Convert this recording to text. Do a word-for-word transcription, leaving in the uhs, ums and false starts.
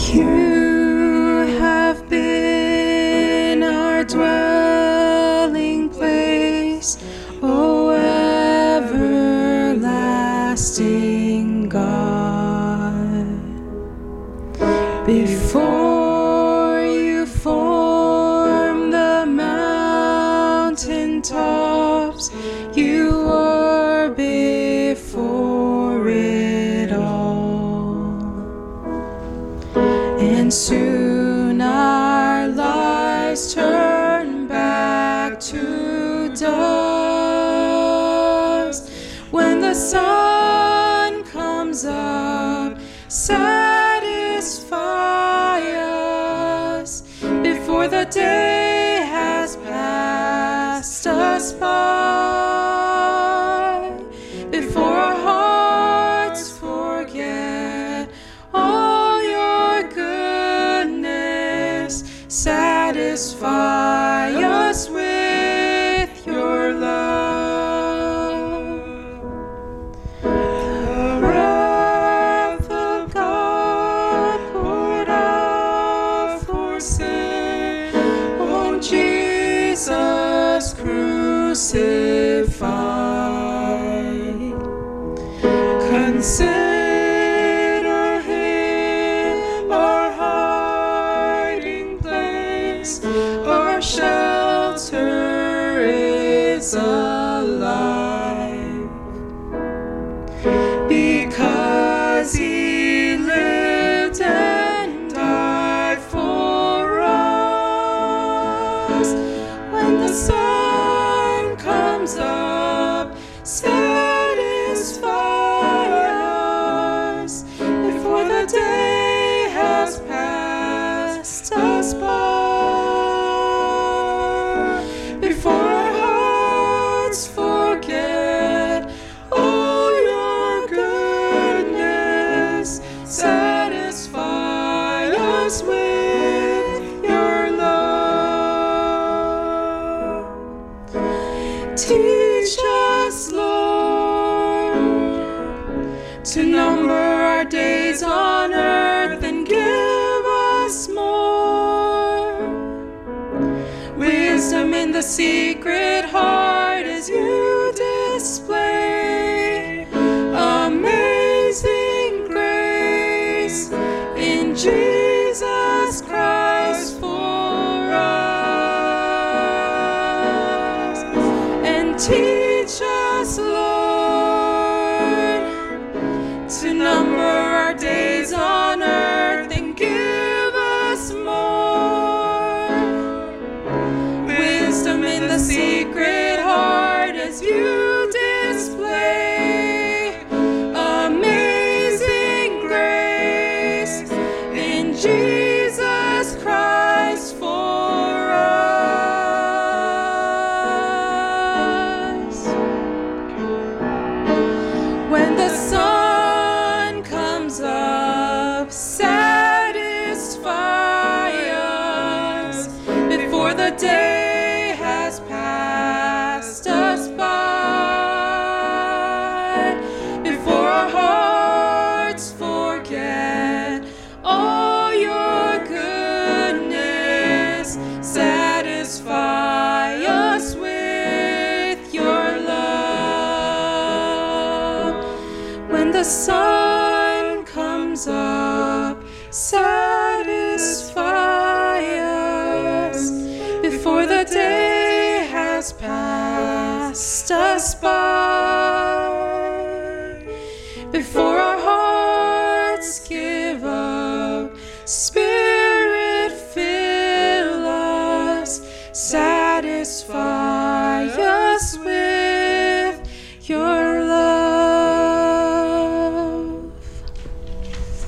You have been our dwelling place, O everlasting God. Before you formed the mountain tops, you were before it all. And soon our lives turn back to dust. When the sun comes up, satisfy us before the day has passed us by. Before our hearts forget all your goodness, satisfy us with your love. The wrath of God poured out for sin on Jesus crucified. Consider him our hiding place, our shelter is alive. Because he lived and died for us. When the sun comes up, satisfy us before the day has passed us by. Before our hearts forget all your goodness, satisfy us with your love. Teach us, Lord, to number our days on earth and give us more wisdom in the secret heart as you display amazing grace in Jesus Christ for us. And teach us, Lord, to number our days on earth and give us more wisdom in the secret heart as you display amazing grace in Jesus Christ for us. When the sun comes up, satisfy us before the day has passed us by. Before our hearts forget all your goodness, satisfy us with your love. When the sun comes up, satisfy us before the day has passed us by. Before our hearts give up, Spirit fill us, satisfy